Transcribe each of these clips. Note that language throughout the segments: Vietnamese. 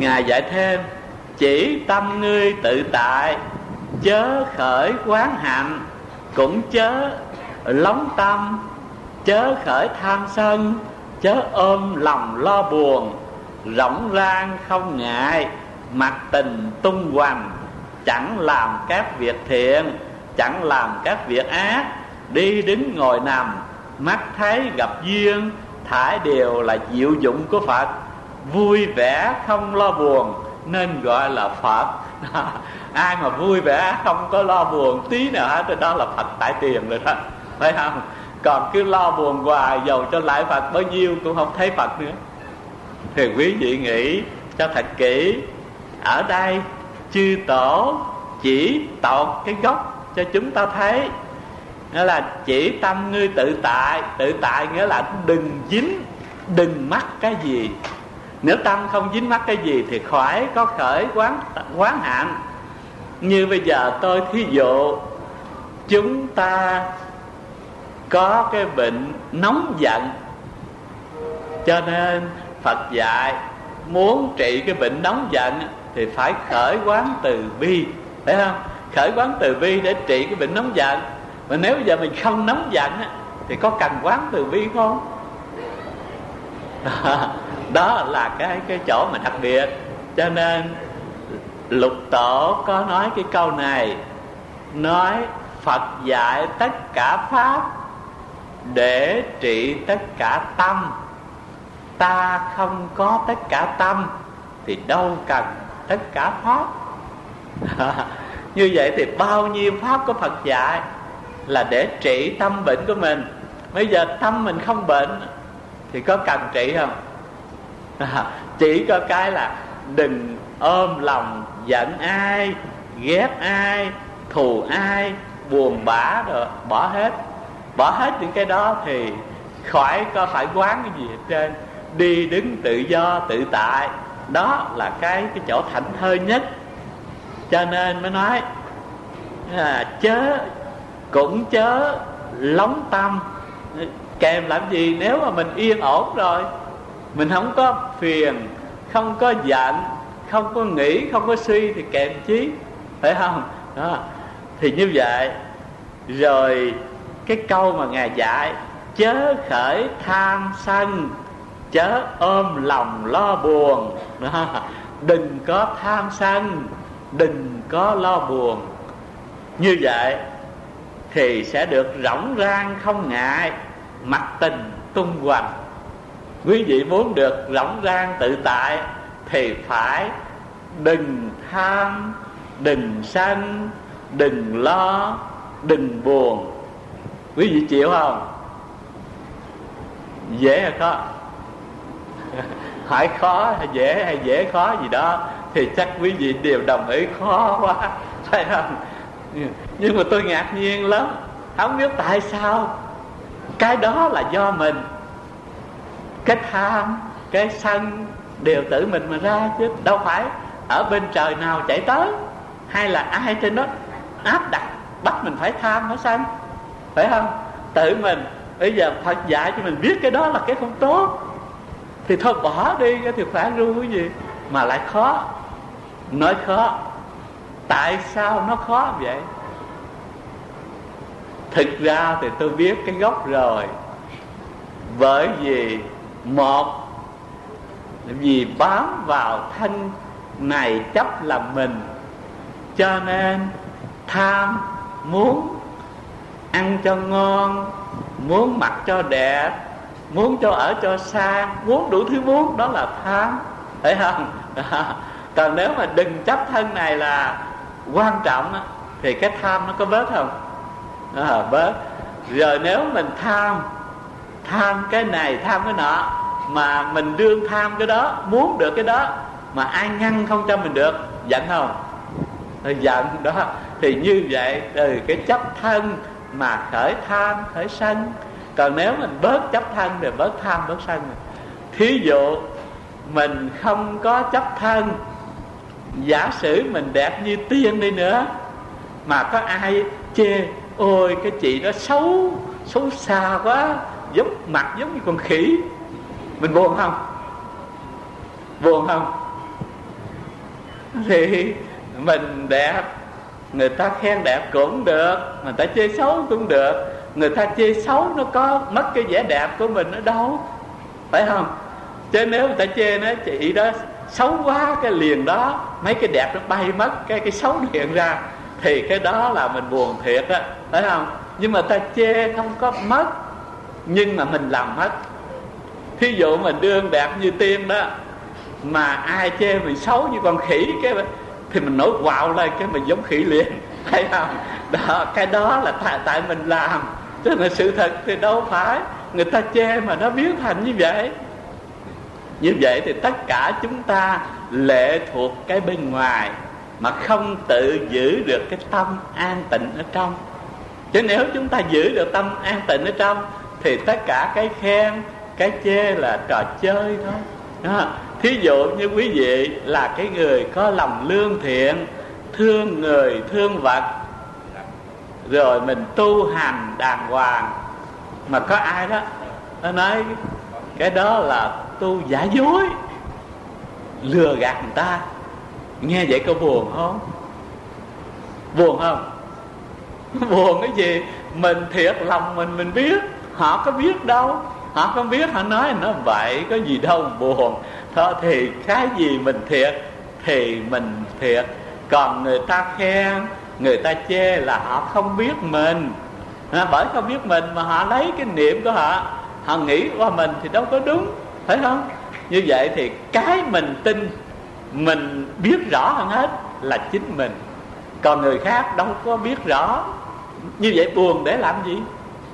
Ngài dạy thêm: chỉ tâm ngươi tự tại, chớ khởi quán hạnh, cũng chớ lóng tâm, chớ khởi tham sân, chớ ôm lòng lo buồn. Rỗng rang không ngại, mặc tình tung hoành, chẳng làm các việc thiện, chẳng làm các việc ác. Đi đứng ngồi nằm, mắt thấy gặp duyên, thải đều là diệu dụng của Phật. Vui vẻ không lo buồn nên gọi là Phật. Ai mà vui vẻ không có lo buồn tí nào hết thì đó là Phật tại tiền rồi đó, phải không? Còn cứ lo buồn hoài, dầu cho lại Phật bao nhiêu cũng không thấy Phật nữa. Thì quý vị nghĩ cho thật kỹ. Ở đây chư tổ chỉ tọt cái gốc cho chúng ta thấy, nghĩa là chỉ tâm ngươi tự tại. Tự tại nghĩa là đừng dính, đừng mắc cái gì. Nếu tâm không dính mắc cái gì thì khỏi có khởi quán hạnh. Như bây giờ tôi thí dụ, chúng ta có cái bệnh nóng giận, cho nên Phật dạy muốn trị cái bệnh nóng giận thì phải khởi quán từ bi, phải không? Khởi quán từ bi để trị cái bệnh nóng giận. Mà nếu bây giờ mình không nóng giận thì có cần quán từ bi không? Đó là cái chỗ mà đặc biệt. Cho nên Lục Tổ có nói cái câu này, nói Phật dạy tất cả pháp để trị tất cả tâm. Ta không có tất cả tâm thì đâu cần tất cả pháp. Như vậy thì bao nhiêu pháp của Phật dạy là để trị tâm bệnh của mình. Bây giờ tâm mình không bệnh thì có cần trị không? Chỉ có cái là đừng ôm lòng giận ai, ghét ai, thù ai, buồn bã rồi bỏ hết. Bỏ hết những cái đó thì khỏi có phải quán cái gì hết trơn. Đi đứng tự do tự tại, đó là cái chỗ thảnh thơi nhất. Cho nên mới nói cũng chớ lóng tâm. Kèm làm gì? Nếu mà mình yên ổn rồi, mình không có phiền, không có giận, không có nghĩ, không có suy thì kèm chí, phải không? Đó. Thì như vậy. Rồi cái câu mà Ngài dạy: chớ khởi tham sân, chớ ôm lòng lo buồn. Đó. Đừng có tham sân, đừng có lo buồn. Như vậy thì sẽ được rỗng rang không ngại, mặc tình tung hoành. Quý vị muốn được rỗng rang tự tại thì phải đừng tham, đừng sân, đừng lo, đừng buồn. Quý vị chịu không? Dễ hay khó? Hỏi khó hay dễ khó gì đó thì chắc quý vị đều đồng ý khó quá, phải không? Nhưng mà tôi ngạc nhiên lắm, không biết tại sao cái đó là do mình. Cái tham, cái sân đều tự mình mà ra, chứ đâu phải ở bên trời nào chạy tới, hay là ai trên đó áp đặt bắt mình phải tham phải sân, phải không? Tự mình. Bây giờ Phật dạy cho mình biết cái đó là cái không tốt thì thôi bỏ đi, thì phải ru cái gì mà lại khó. Nói khó, tại sao nó khó vậy? Thực ra thì tôi biết cái gốc rồi. Bởi vì một, vì bám vào thân này chấp làm mình, cho nên tham, muốn ăn cho ngon, muốn mặc cho đẹp, muốn cho ở cho sang, muốn đủ thứ muốn, đó là tham, phải không? Còn nếu mà đừng chấp thân này là quan trọng thì cái tham nó có bớt không? Bớt. Rồi nếu mình tham cái này, tham cái nọ, mà mình đương tham cái đó, muốn được cái đó, mà ai ngăn không cho mình được, giận không? Giận đó. Thì như vậy từ cái chấp thân mà khởi tham, khởi sân. Còn nếu mình bớt chấp thân thì bớt tham, bớt sân. Thí dụ mình không có chấp thân, giả sử mình đẹp như tiên đi nữa, mà có ai chê: ôi cái chị đó xấu xa quá, mặt giống như con khỉ. Mình buồn không? Buồn không? thì mình đẹp, người ta khen đẹp cũng được, người ta chê xấu cũng được. Người ta chê xấu nó có mất cái vẻ đẹp của mình ở đâu, phải không? Chứ nếu người ta chê nó chị đó xấu quá, cái liền đó mấy cái đẹp nó bay mất, cái xấu hiện ra, thì cái đó là mình buồn thiệt á, phải không? Nhưng mà ta chê không có mất, nhưng mà mình làm mất. Thí dụ mình đương đẹp như tiên đó, mà ai chê mình xấu như con khỉ, thì mình nổi quạo lên, cái mình giống khỉ liền, thấy không? Đó, cái đó là tại mình làm, chứ là sự thật thì đâu phải người ta chê mà nó biến thành như vậy. Như vậy thì tất cả chúng ta lệ thuộc cái bên ngoài, mà không tự giữ được cái tâm an tịnh ở trong. Chứ nếu chúng ta giữ được tâm an tịnh ở trong, thì tất cả cái khen, cái chê là trò chơi thôi đó. Thí dụ như quý vị là cái người có lòng lương thiện, thương người thương vật, rồi mình tu hành đàng hoàng, mà có ai đó nó nói cái đó là tu giả dối, lừa gạt người ta, nghe vậy có buồn không? Buồn không? Buồn cái gì? Mình thiệt lòng mình biết, họ có biết đâu. Họ không biết, họ nói nó vậy, có gì đâu buồn. Thôi thì cái gì mình thiệt thì mình thiệt. Còn người ta khen, người ta chê là họ không biết mình. Bởi không biết mình mà họ lấy cái niệm của họ, họ nghĩ qua mình thì đâu có đúng, phải không? Như vậy thì cái mình tin, mình biết rõ hơn hết là chính mình. Còn người khác đâu có biết rõ. Như vậy buồn để làm gì?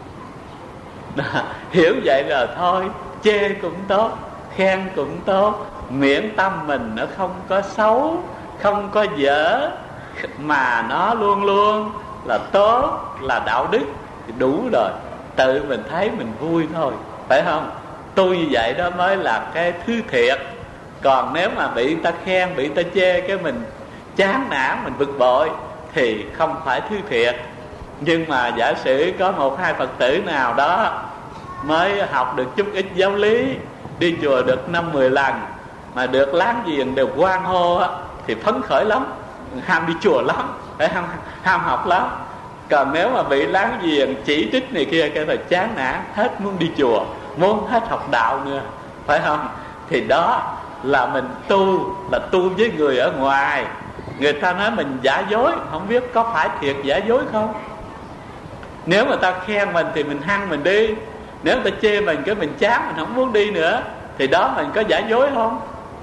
Hiểu vậy rồi thôi, chê cũng tốt, khen cũng tốt, miễn tâm mình nó không có xấu, không có dở, mà nó luôn luôn là tốt, là đạo đức thì đủ rồi. Tự mình thấy mình vui thôi, phải không? Tu như vậy đó mới là cái thứ thiệt. Còn nếu mà bị người ta khen, bị người ta chê, cái mình chán nản, mình bực bội, thì không phải thứ thiệt. Nhưng mà giả sử có một hai Phật tử nào đó mới học được chút ít giáo lý, đi chùa được 5-10 lần, mà được láng giềng đều hoan hô á, thì phấn khởi lắm, ham đi chùa lắm, ham học lắm. Còn nếu mà bị láng giềng chỉ trích này kia, cái là chán nản, hết muốn đi chùa, muốn hết học đạo nữa, phải không? Thì đó là mình tu, là tu với người ở ngoài. Người ta nói mình giả dối, không biết có phải thiệt giả dối không? Nếu mà ta khen mình thì mình hăng mình đi, nếu người ta chê mình cái mình chán, mình không muốn đi nữa, thì đó mình có giả dối không?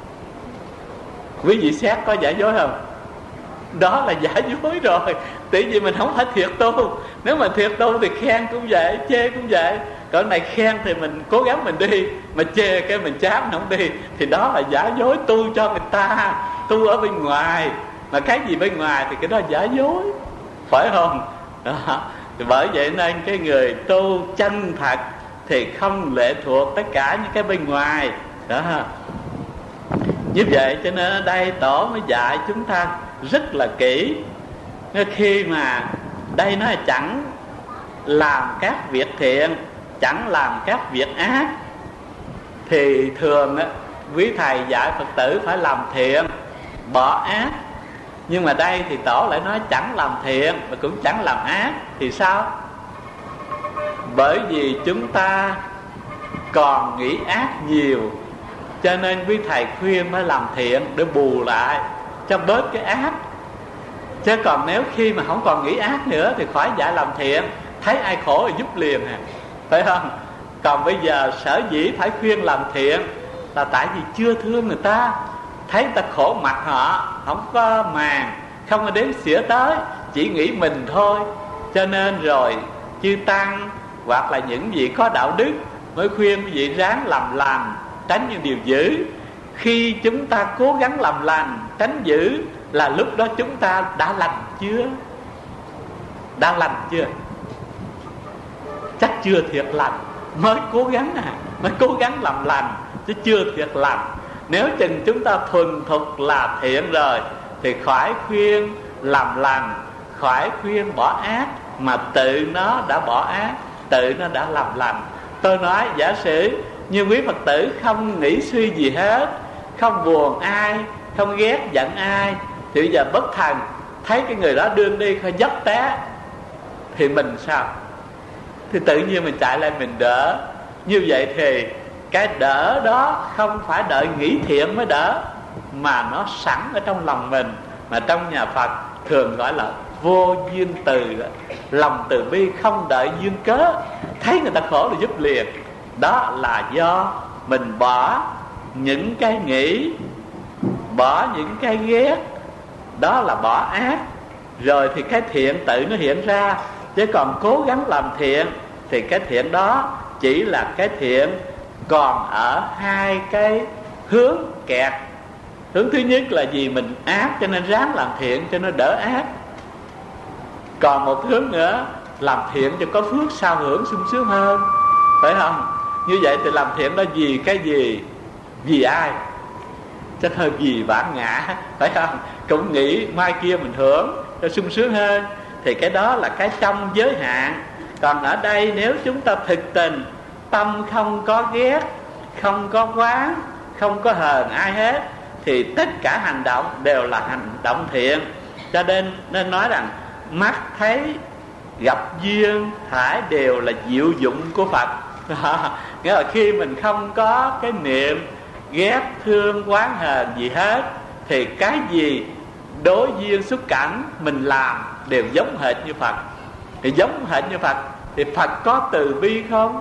Quý vị xét có giả dối không? Đó là giả dối rồi. Tại vì mình không phải thiệt tu. Nếu mà thiệt tu thì khen cũng vậy, chê cũng vậy. Còn này khen thì mình cố gắng mình đi, mà chê cái mình chán mình không đi, thì đó là giả dối, tu cho người ta, tu ở bên ngoài. Mà cái gì bên ngoài thì cái đó giả dối, phải không? Đó. Thì bởi vậy nên cái người tu chân thật thì không lệ thuộc tất cả những cái bên ngoài đó. Như vậy cho nên ở đây Tổ mới dạy chúng ta rất là kỹ. Khi mà đây nó chẳng làm các việc thiện, chẳng làm các việc ác, thì thường quý thầy dạy Phật tử phải làm thiện, bỏ ác. Nhưng mà đây thì Tổ lại nói chẳng làm thiện mà cũng chẳng làm ác. Thì sao? Bởi vì chúng ta còn nghĩ ác nhiều, cho nên quý thầy khuyên mới làm thiện để bù lại cho bớt cái ác. Chứ còn nếu khi mà không còn nghĩ ác nữa thì khỏi dạy làm thiện, thấy ai khổ thì giúp liền à, phải không? Còn bây giờ sở dĩ phải khuyên làm thiện là tại vì chưa thương người ta, thấy người ta khổ mặt họ, không có màng, không có đến xỉa tới, chỉ nghĩ mình thôi. Cho nên rồi chư tăng hoặc là những vị có đạo đức mới khuyên quý vị ráng làm lành, tránh những điều dữ. Khi chúng ta cố gắng làm lành, tránh dữ, là lúc đó chúng ta đã lành chưa? Đã lành chưa? Chắc chưa thiệt lành, mới cố gắng mới cố gắng làm lành, chứ chưa thiệt lành. Nếu chừng chúng ta thuần thục là thiện rồi thì khỏi khuyên làm lành, khỏi khuyên bỏ ác, mà tự nó đã bỏ ác, tự nó đã làm lành. Tôi nói giả sử như quý Phật tử không nghĩ suy gì hết, không buồn ai, không ghét giận ai, thì bây giờ bất thần thấy cái người đó đương đi hơi dấp té, thì mình sao? Thì tự nhiên mình chạy lên mình đỡ. Như vậy thì cái đỡ đó không phải đợi nghĩ thiện mới đỡ, mà nó sẵn ở trong lòng mình. Mà trong nhà Phật thường gọi là vô duyên từ, lòng từ bi không đợi duyên cớ. Thấy người ta khổ là giúp liền. Đó là do mình bỏ những cái nghĩ, bỏ những cái ghét, đó là bỏ ác. Rồi thì cái thiện tự nó hiện ra. Chứ còn cố gắng làm thiện thì cái thiện đó chỉ là cái thiện còn ở hai cái hướng kẹt. Hướng thứ nhất là vì mình ác cho nên ráng làm thiện cho nó đỡ ác. Còn một hướng nữa, làm thiện cho có phước sao hưởng sung sướng hơn, phải không? Như vậy thì làm thiện đó vì cái gì? Vì ai? Chắc hơn vì bản ngã, phải không? Cũng nghĩ mai kia mình hưởng cho sung sướng hơn. Thì cái đó là cái trong giới hạn. Còn ở đây nếu chúng ta thực tình, tâm không có ghét, không có oán, không có hờn ai hết, thì tất cả hành động đều là hành động thiện. Cho nên nói rằng mắt thấy gặp duyên thải đều là diệu dụng của Phật. Nghĩa là khi mình không có cái niệm ghét thương oán hờn gì hết, thì cái gì đối duyên xuất cảnh mình làm đều giống hệt như Phật. Thì giống hệt như Phật thì Phật có từ bi không?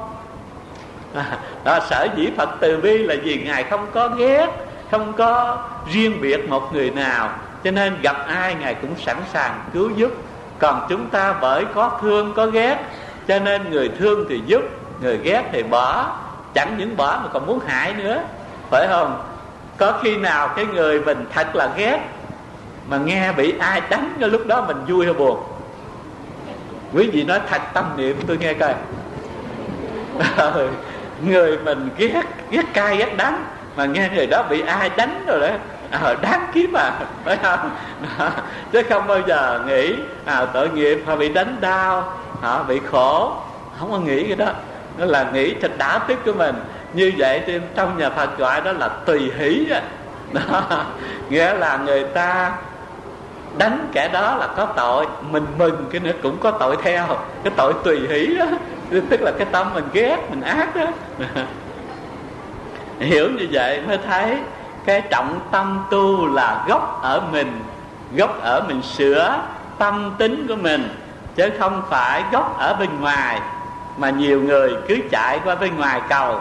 Đó, sở dĩ Phật từ bi là vì Ngài không có ghét, không có riêng biệt một người nào, cho nên gặp ai Ngài cũng sẵn sàng cứu giúp. Còn chúng ta bởi có thương có ghét, cho nên người thương thì giúp, người ghét thì bỏ. Chẳng những bỏ mà còn muốn hại nữa, phải không? Có khi nào cái người mình thật là ghét mà nghe bị ai đánh, cái lúc đó mình vui hay buồn? Quý vị nói thật tâm niệm tôi nghe coi. Người mình ghét cay ghét đắng mà nghe người đó bị ai đánh rồi đó, đáng kiếp mà, phải không? Chứ không bao giờ nghĩ tội nghiệp họ bị đánh đau, họ bị khổ. Không có nghĩ cái đó. Nó là nghĩ cho đã tức của mình. Như vậy thì trong nhà Phật gọi đó là tùy hỷ đó. Nghĩa là người ta đánh kẻ đó là có tội, mình mừng cái nữa cũng có tội theo. Cái tội tùy hỷ đó, tức là cái tâm mình ghét, mình ác đó. Hiểu như vậy mới thấy cái trọng tâm tu là gốc ở mình. Gốc ở mình sửa tâm tính của mình, chứ không phải gốc ở bên ngoài. Mà nhiều người cứ chạy qua bên ngoài cầu.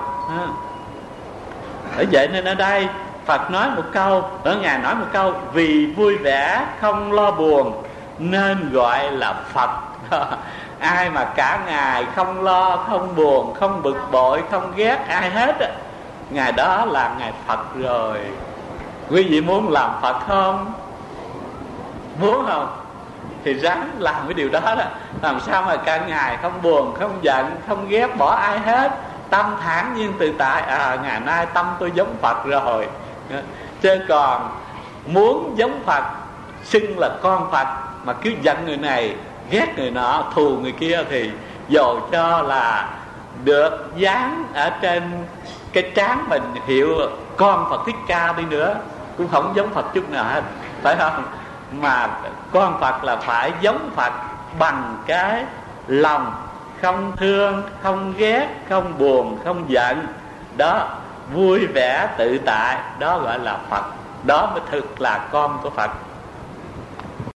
Bởi vậy nên ở đây Phật nói một câu, ở Ngài nói một câu: vì vui vẻ không lo buồn nên gọi là Phật. Ai mà cả ngày không lo, không buồn, không bực bội, không ghét ai hết, Ngài đó là Ngài Phật rồi. Quý vị muốn làm Phật không? Muốn không? Thì ráng làm cái điều đó đó. Làm sao mà cả ngày không buồn, không giận, không ghét bỏ ai hết, tâm thản nhiên tự tại. Ngày nay tâm tôi giống Phật rồi. Chứ còn muốn giống Phật, xưng là con Phật, mà cứ giận người này, ghét người nọ, thù người kia, thì dầu cho là được dán ở trên cái trán mình hiệu con Phật Thích Ca đi nữa, cũng không giống Phật chút nào hết, phải không? Mà con Phật là phải giống Phật bằng cái lòng không thương, không ghét, không buồn, không giận. Đó, vui vẻ tự tại, đó gọi là Phật. Đó mới thực là con của Phật.